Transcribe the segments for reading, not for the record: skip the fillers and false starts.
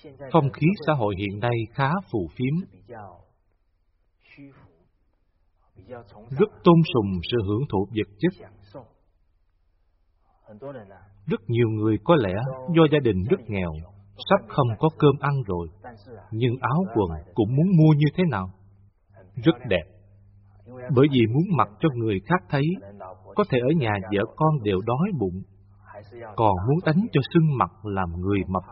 Không khí xã hội hiện nay khá phù phiếm, rất tôn sùng sự hưởng thụ vật chất. Rất nhiều người có lẽ do gia đình rất nghèo, sắp không có cơm ăn rồi, nhưng áo quần cũng muốn mua như thế nào? Rất đẹp. Bởi vì muốn mặc cho người khác thấy, có thể ở nhà vợ con đều đói bụng, còn muốn đánh cho sưng mặt làm người mập.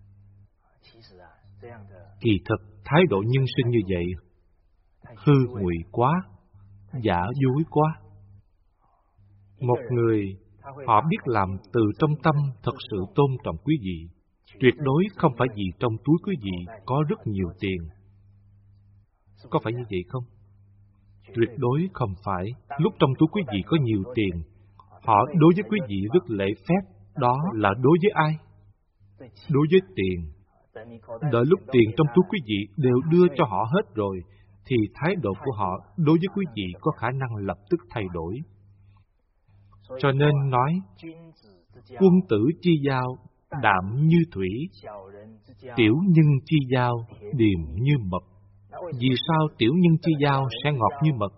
Kỳ thực, thái độ nhân sinh như vậy, hư ngụy quá, giả dối quá. Một người, họ biết làm từ trong tâm thật sự tôn trọng quý vị, tuyệt đối không phải vì trong túi quý vị có rất nhiều tiền. Có phải như vậy không? Tuyệt đối không phải. Lúc trong túi quý vị có nhiều tiền, họ đối với quý vị rất lễ phép. Đó là đối với ai? Đối với tiền. Đợi lúc tiền trong túi quý vị đều đưa cho họ hết rồi, thì thái độ của họ đối với quý vị có khả năng lập tức thay đổi. Cho nên nói, quân tử chi giao đạm như thủy, tiểu nhân chi giao điềm như mật. Vì sao tiểu nhân chi giao sẽ ngọt như mật?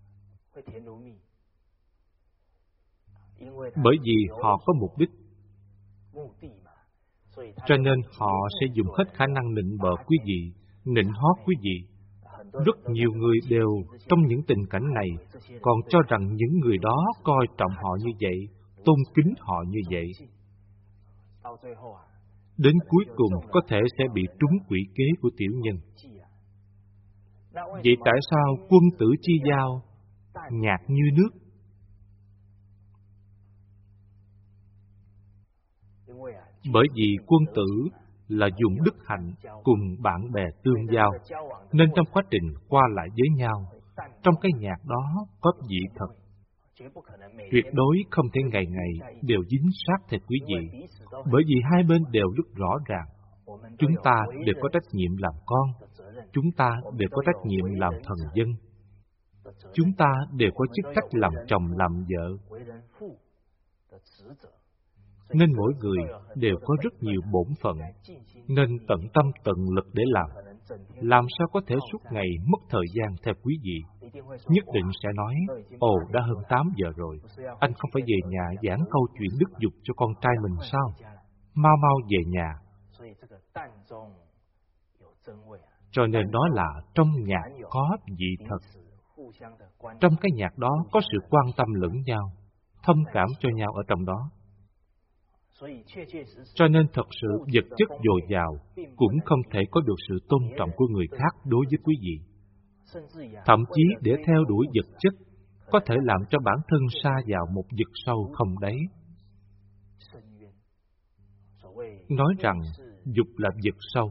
Bởi vì họ có mục đích, cho nên họ sẽ dùng hết khả năng nịnh bợ quý vị, nịnh hót quý vị. Rất nhiều người đều trong những tình cảnh này còn cho rằng những người đó coi trọng họ như vậy, tôn kính họ như vậy. Đến cuối cùng có thể sẽ bị trúng quỷ kế của tiểu nhân. Vậy tại sao quân tử chi giao nhạt như nước? Bởi vì quân tử là dùng đức hạnh cùng bạn bè tương giao, nên trong quá trình qua lại với nhau, trong cái nhạc đó có vị thật. Tuyệt đối không thể ngày ngày đều dính sát thịt quý vị, bởi vì hai bên đều rất rõ ràng. Chúng ta đều có trách nhiệm làm con, chúng ta đều có trách nhiệm làm thần dân, chúng ta đều có chức trách làm chồng làm vợ. Nên mỗi người đều có rất nhiều bổn phận, nên tận tâm tận lực để làm sao có thể suốt ngày mất thời gian theo quý vị. Nhất định sẽ nói, ồ, đã hơn 8 giờ rồi, anh không phải về nhà giảng câu chuyện đức dục cho con trai mình sao? Mau mau về nhà. Cho nên đó là trong nhạc có vị thật. Trong cái nhạc đó có sự quan tâm lẫn nhau, thông cảm cho nhau ở trong đó. Cho nên thật sự vật chất dồi dào cũng không thể có được sự tôn trọng của người khác đối với quý vị. Thậm chí để theo đuổi vật chất có thể làm cho bản thân sa vào một vực sâu không đáy. Nói rằng dục là vực sâu.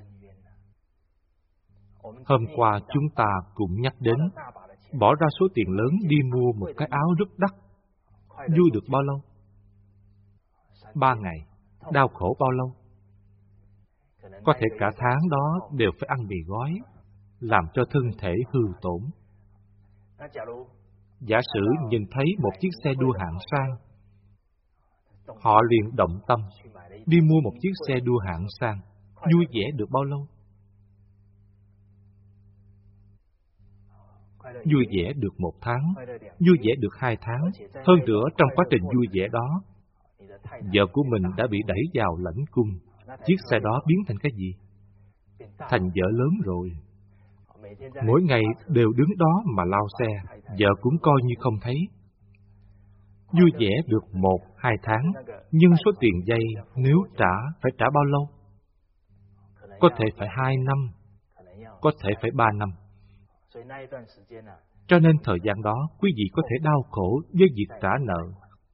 Hôm qua chúng ta cũng nhắc đến, bỏ ra số tiền lớn đi mua một cái áo rất đắt, vui được bao lâu? 3 ngày. Đau khổ bao lâu? Có thể cả tháng đó đều phải ăn mì gói, làm cho thân thể hư tổn. Giả sử nhìn thấy một chiếc xe đua hạng sang, họ liền động tâm đi mua một chiếc xe đua hạng sang. Vui vẻ được bao lâu? Vui vẻ được 1 tháng, vui vẻ được 2 tháng. Hơn nữa trong quá trình vui vẻ đó, vợ của mình đã bị đẩy vào lãnh cung. Chiếc xe đó biến thành cái gì? Thành vợ lớn rồi. Mỗi ngày đều đứng đó mà lao xe, vợ cũng coi như không thấy. Vui vẻ được 1-2 tháng, nhưng số tiền vay nếu trả phải trả bao lâu? Có thể phải 2 năm, có thể phải 3 năm. Cho nên thời gian đó quý vị có thể đau khổ với việc trả nợ.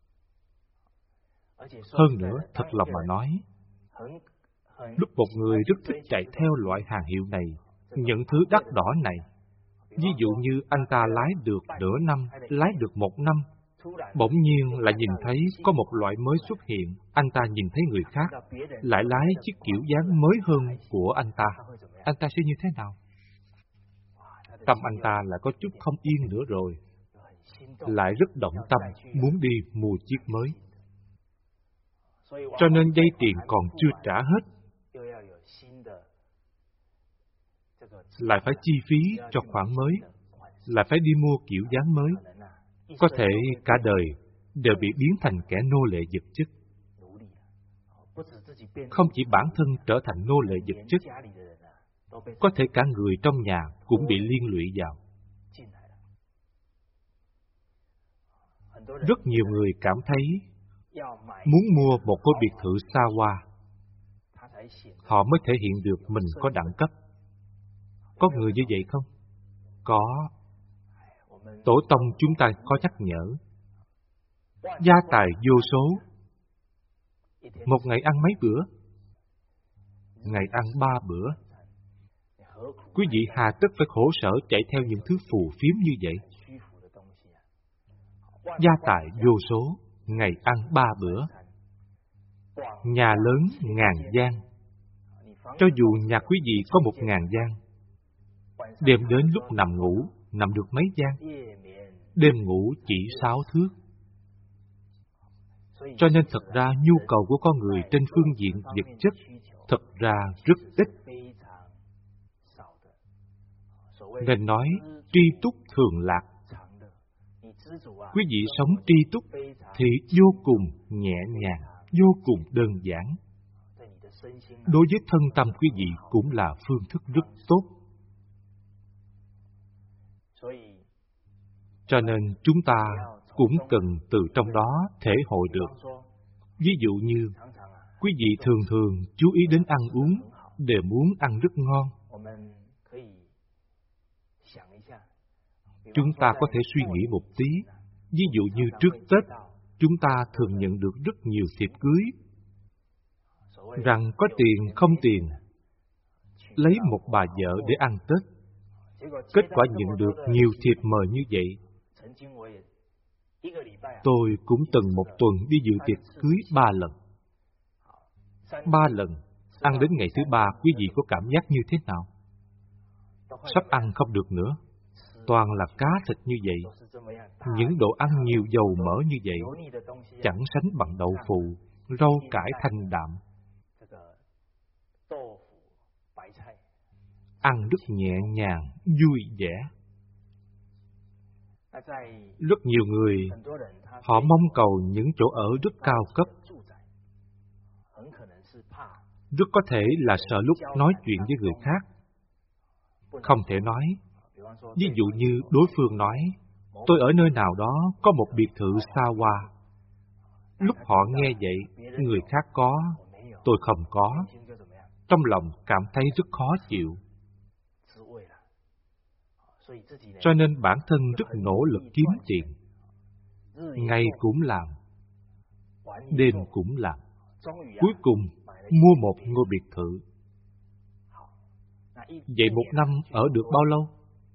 Hơn nữa, thật lòng mà nói, lúc một người rất thích chạy theo loại hàng hiệu này, những thứ đắt đỏ này, ví dụ như anh ta lái được nửa năm, lái được 1 năm, bỗng nhiên lại nhìn thấy có một loại mới xuất hiện, anh ta nhìn thấy người khác lại lái chiếc kiểu dáng mới hơn của anh ta sẽ như thế nào? Tâm anh ta lại có chút không yên nữa rồi, lại rất động tâm muốn đi mua chiếc mới. Cho nên vay tiền còn chưa trả hết, lại phải chi phí cho khoản mới, lại phải đi mua kiểu dáng mới. Có thể cả đời đều bị biến thành kẻ nô lệ vật chất. Không chỉ bản thân trở thành nô lệ vật chất, có thể cả người trong nhà cũng bị liên lụy vào. Rất nhiều người cảm thấy muốn mua một ngôi biệt thự xa hoa, họ mới thể hiện được mình có đẳng cấp. Có người như vậy không? Có. Tổ tông chúng ta có nhắc nhở. Gia tài vô số, một ngày ăn mấy bữa? Ngày ăn 3 bữa. Quý vị hà tất phải khổ sở chạy theo những thứ phù phiếm như vậy? Gia tài vô số, ngày ăn 3 bữa. Nhà lớn ngàn gian. Cho dù nhà quý vị có 1000 gian, đêm đến lúc nằm ngủ, nằm được mấy gian? Đêm ngủ chỉ 6 thước. Cho nên thật ra nhu cầu của con người trên phương diện vật chất thật ra rất ít. Nên nói tri túc thường lạc. Quý vị sống tri túc thì vô cùng nhẹ nhàng, vô cùng đơn giản. Đối với thân tâm quý vị cũng là phương thức rất tốt. Cho nên chúng ta cũng cần từ trong đó thể hội được. Ví dụ như, quý vị thường thường chú ý đến ăn uống, đều muốn ăn rất ngon. Chúng ta có thể suy nghĩ một tí. Ví dụ như trước Tết, chúng ta thường nhận được rất nhiều thiệp cưới. Rằng có tiền không tiền, lấy một bà vợ để ăn Tết. Kết quả nhận được nhiều thiệp mời như vậy. Tôi cũng từng một tuần đi dự tiệc cưới 3 lần. 3 lần, ăn đến ngày thứ 3, quý vị có cảm giác như thế nào? Sắp ăn không được nữa. Toàn là cá thịt như vậy. Những đồ ăn nhiều dầu mỡ như vậy, chẳng sánh bằng đậu phụ, rau cải thanh đạm. Ăn rất nhẹ nhàng, vui vẻ. Rất nhiều người, họ mong cầu những chỗ ở rất cao cấp. Rất có thể là sợ lúc nói chuyện với người khác không thể nói. Ví dụ như đối phương nói, tôi ở nơi nào đó có một biệt thự xa hoa. Lúc họ nghe vậy, người khác có, tôi không có. Trong lòng cảm thấy rất khó chịu. Cho nên bản thân rất nỗ lực kiếm tiền. Ngày cũng làm, đêm cũng làm. Cuối cùng mua một ngôi biệt thự. Vậy 1 năm ở được bao lâu?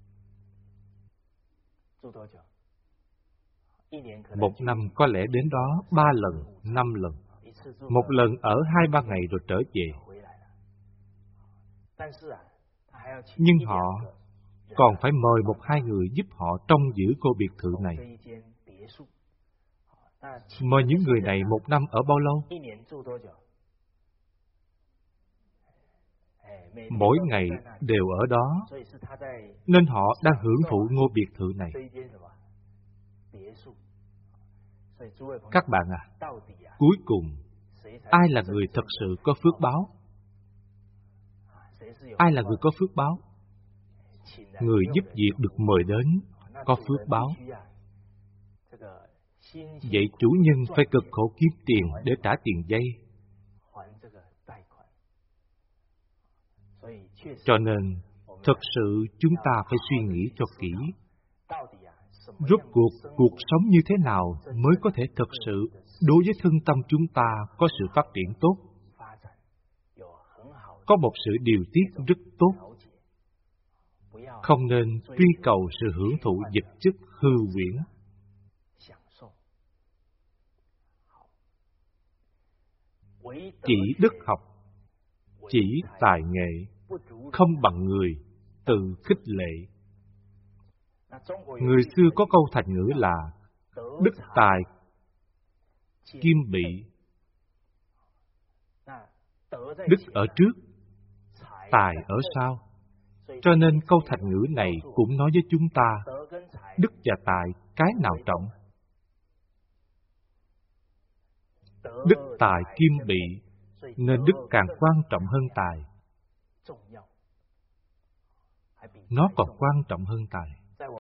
1 năm có lẽ đến đó 3 lần, 5 lần. 1 lần ở 2-3 ngày rồi trở về. Nhưng họ còn phải mời 1-2 người giúp họ trông giữ ngôi biệt thự này. Mời những người này 1 năm ở bao lâu? Mỗi ngày đều ở đó, nên họ đang hưởng thụ ngôi biệt thự này. Các bạn à, cuối cùng, ai là người thật sự có phước báo? Ai là người có phước báo? Người giúp việc được mời đến, có phước báo. Vậy chủ nhân phải cực khổ kiếm tiền để trả tiền vay. Cho nên, thật sự chúng ta phải suy nghĩ cho kỹ. Rốt cuộc sống như thế nào mới có thể thật sự đối với thân tâm chúng ta có sự phát triển tốt, có một sự điều tiết rất tốt. Không nên truy cầu sự hưởng thụ vật chất hư huyễn. Chỉ đức học, chỉ tài nghệ, không bằng người, tự khích lệ. Người xưa có câu thành ngữ là đức tài kim bị. Đức ở trước, tài ở sau. Cho nên câu thành ngữ này cũng nói với chúng ta, đức và tài cái nào trọng? Đức tài kim bị, nên đức càng quan trọng hơn tài. Nó còn quan trọng hơn tài.